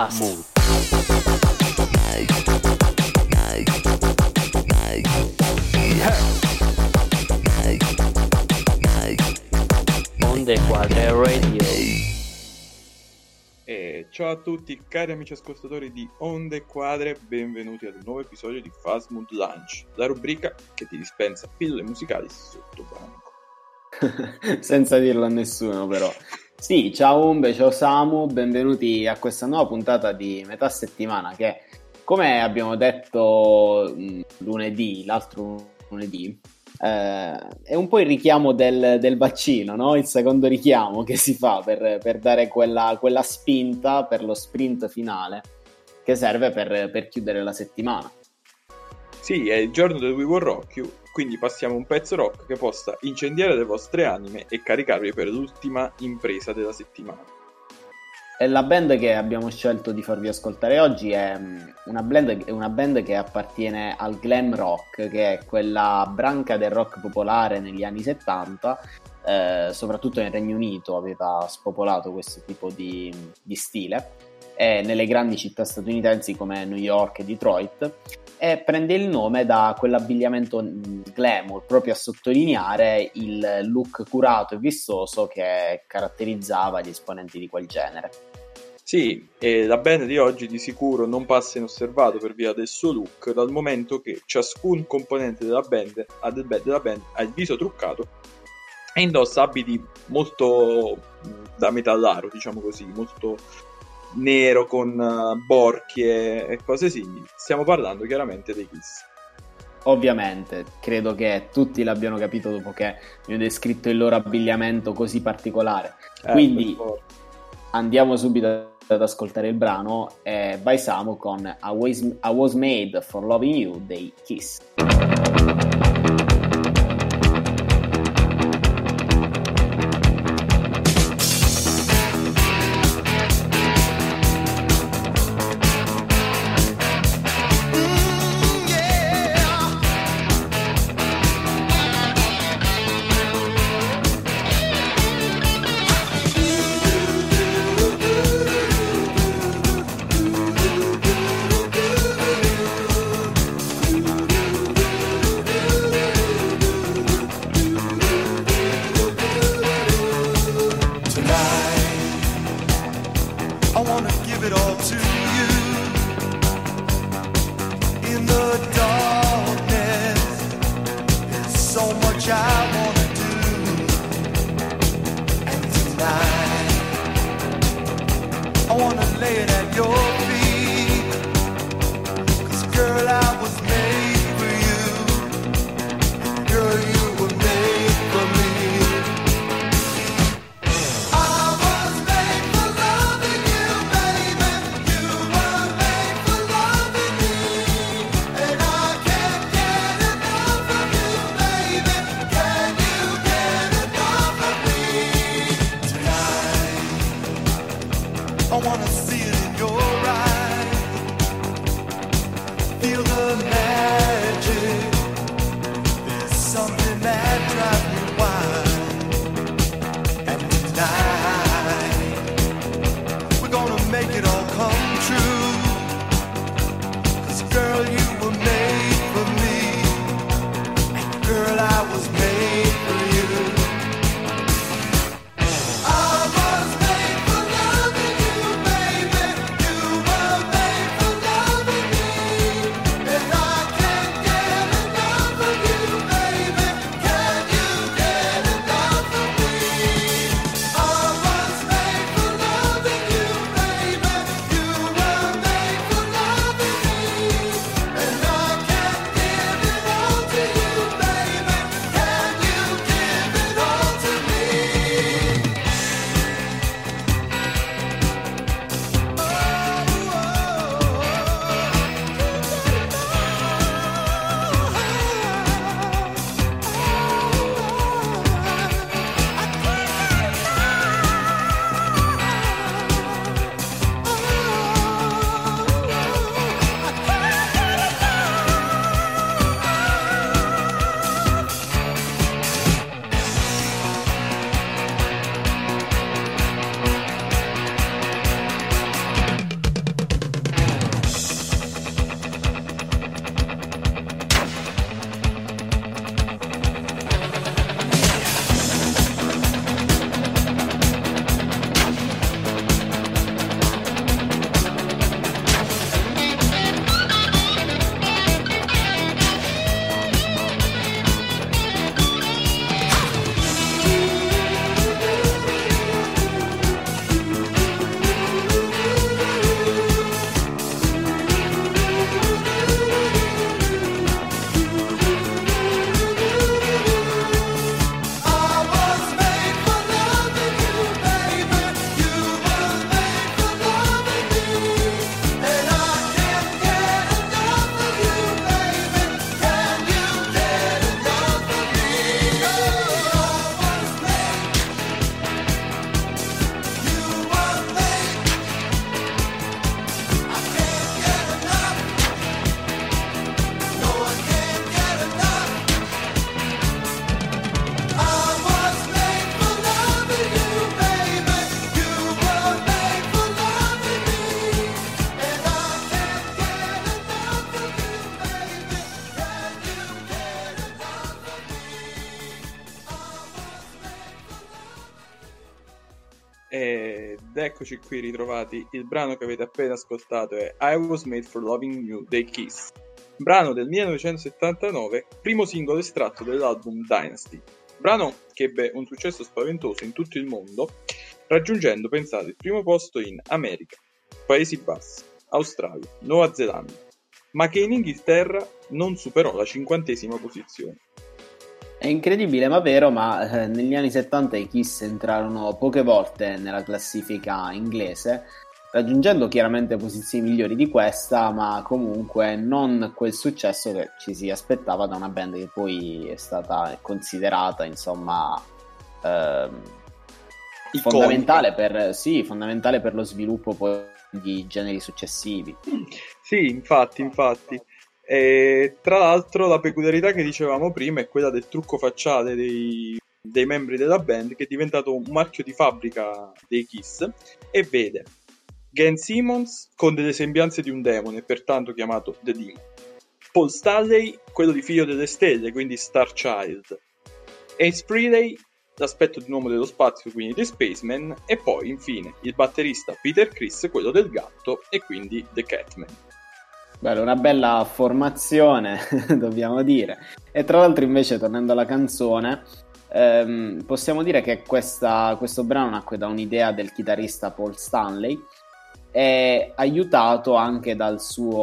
Fast Mood. Onde Quadre Radio. Ciao a tutti cari amici ascoltatori di Onde Quadre, benvenuti ad un nuovo episodio di Fast Mood Lunch, la rubrica che ti dispensa pillole musicali sotto banco. Senza dirlo a nessuno però. Sì, ciao Umbe, ciao Samu, benvenuti a questa nuova puntata di metà settimana che, come abbiamo detto l'altro lunedì, è un po' il richiamo del vaccino, no? Il secondo richiamo che si fa per dare quella spinta per lo sprint finale che serve per chiudere la settimana. Sì, è il giorno del We Will Rock You, quindi passiamo un pezzo rock che possa incendiare le vostre anime e caricarvi per l'ultima impresa della settimana. E la band che abbiamo scelto di farvi ascoltare oggi è una band che appartiene al glam rock, che è quella branca del rock popolare negli anni 70, soprattutto nel Regno Unito aveva spopolato questo tipo di stile, e nelle grandi città statunitensi come New York e Detroit, e prende il nome da quell'abbigliamento glamour, proprio a sottolineare il look curato e vistoso che caratterizzava gli esponenti di quel genere. Sì, e la band di oggi di sicuro non passa inosservato per via del suo look, dal momento che ciascun componente della band ha il viso truccato e indossa abiti molto da metallaro, diciamo così, molto nero con borchie e cose simili. Stiamo parlando chiaramente dei Kiss. Ovviamente, credo che tutti l'abbiano capito dopo che mi ho descritto il loro abbigliamento così particolare. Quindi andiamo subito ad ascoltare il brano by Samu con I Was Made for Loving You dei Kiss. Baby Ed eccoci qui ritrovati. Il brano che avete appena ascoltato è I Was Made for Loving You dei Kiss, brano del 1979, primo singolo estratto dell'album Dynasty, brano che ebbe un successo spaventoso in tutto il mondo, raggiungendo, pensate, il primo posto in America, Paesi Bassi, Australia, Nuova Zelanda, ma che in Inghilterra non superò la 50ª posizione. È incredibile ma vero, ma negli anni 70 i Kiss entrarono poche volte nella classifica inglese, raggiungendo chiaramente posizioni migliori di questa, ma comunque non quel successo che ci si aspettava da una band che poi è stata considerata, insomma, fondamentale per lo sviluppo poi di generi successivi. Sì, infatti. E tra l'altro la peculiarità che dicevamo prima è quella del trucco facciale dei membri della band, che è diventato un marchio di fabbrica dei Kiss, e vede Gene Simmons con delle sembianze di un demone, pertanto chiamato The Demon, Paul Stanley, quello di Figlio delle Stelle, quindi Star Child, Ace Frehley, l'aspetto di un uomo dello spazio, quindi The Spaceman, e poi infine il batterista Peter Criss, quello del gatto, e quindi The Catman. Bello, una bella formazione, dobbiamo dire. E tra l'altro invece, tornando alla canzone, possiamo dire che questo brano nacque da un'idea del chitarrista Paul Stanley, è aiutato anche dal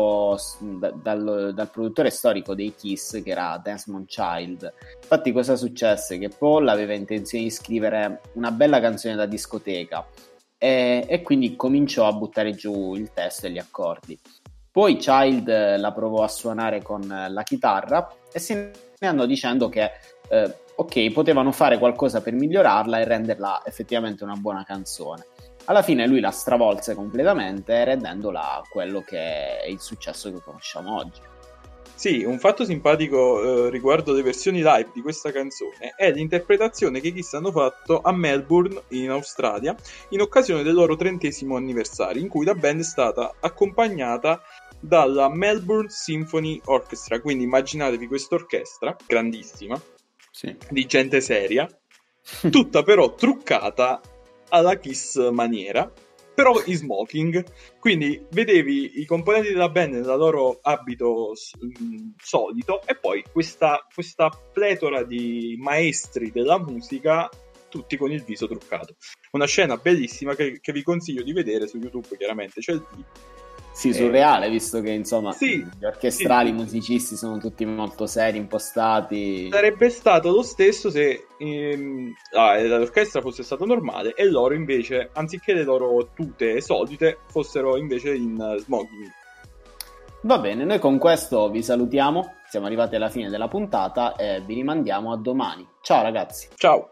produttore storico dei Kiss, che era Desmond Child. Infatti cosa successe? Che Paul aveva intenzione di scrivere una bella canzone da discoteca e quindi cominciò a buttare giù il testo e gli accordi. Poi Child la provò a suonare con la chitarra e se ne andò dicendo che ok, potevano fare qualcosa per migliorarla e renderla effettivamente una buona canzone. Alla fine lui la stravolse completamente, rendendola quello che è il successo che conosciamo oggi. Sì, un fatto simpatico riguardo le versioni live di questa canzone è l'interpretazione che i Kiss hanno fatto a Melbourne, in Australia, in occasione del loro 30° anniversario, in cui la band è stata accompagnata dalla Melbourne Symphony Orchestra. Quindi immaginatevi questa orchestra grandissima, sì, di gente seria, tutta però truccata alla Kiss maniera, però in smoking. Quindi vedevi i componenti della band nel loro abito solito e poi questa pletora di maestri della musica, tutti con il viso truccato. Una scena bellissima che vi consiglio di vedere su YouTube, chiaramente c'è il video. Sì, surreale, visto che insomma sì, gli orchestrali, sì. I musicisti sono tutti molto seri, impostati. Sarebbe stato lo stesso se l'orchestra fosse stata normale e loro invece, anziché le loro tute solite, fossero invece in smoking. Va bene, noi con questo vi salutiamo, siamo arrivati alla fine della puntata e vi rimandiamo a domani. Ciao ragazzi. Ciao.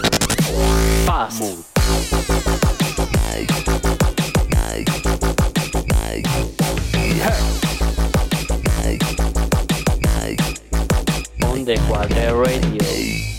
Pass. Onde Quadre Radio.